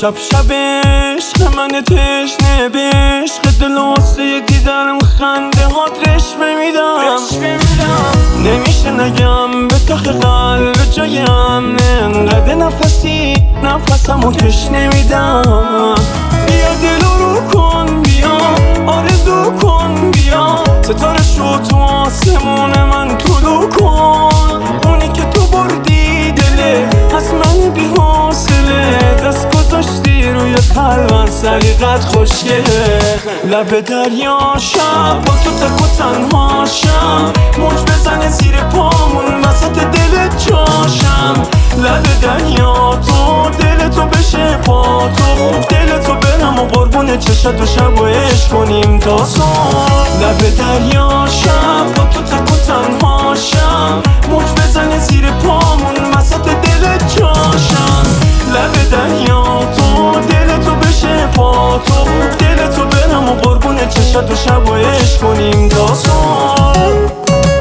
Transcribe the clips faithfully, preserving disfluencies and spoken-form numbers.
شب شب عشق من تشنه به عشق دل واسه دیدنم خنده هات رشوه میدم. نمیشه نگم به تخ قلب جایم انقدر نفسی نفسمو کش نمیدم. بیا دلو رو کن بیا آرزو کن بیا ستاره شو تو آسمون من طلوع کن. اونی که تو بردی دله از من بی حوصله دست گذاشتی روی قلبم سلیقت خوشگله. لب دریا شب با تو تک و تنها شم موج بزنه زیر پامون وسط دل جاشم. لب دریا تو دل تو بشه پا تو دل تو برم و قربون چشت و شب و عشق کنیم تا صبح. لب دریا شب با تو تک و تنها شم موج بزنه زیر پامون وسط دل جاشم. لب دریا تو دل تو بشه پا تو دل تو برم و قربون چشت و شب و عشق کنیم تا صبح.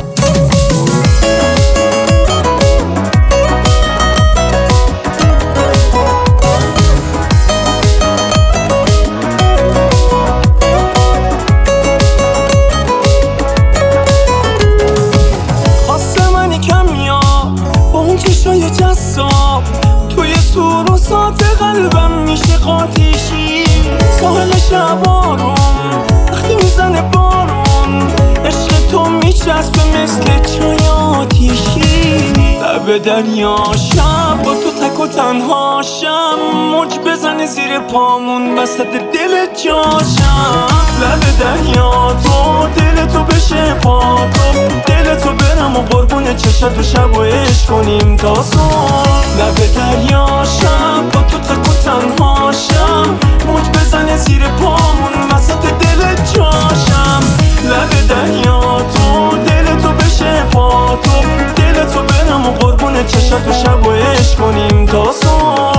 چشای جذاب توی سور و سات قلبم میشه قاتیشی. ساحل شبارون وقتی میزنه بارون عشق تو میچسبه مثل چای آتیشی. لب دریا شب با تو تک و تنها شم موج بزنه زیر پامون وسط دل جاشم. لب دریا تو دل تو بشه پا تو دل تو برم و قربون چشت و شب و عشق کنیم تا صبح. لب دریا شب با تو تک و تنها شم موج بزنه زیر پامون وسط دل جاشم. لب دریا تو دل تو بشه پا تو دل تو برم و قربون چشت و شب و عشق کنیم تا صبح.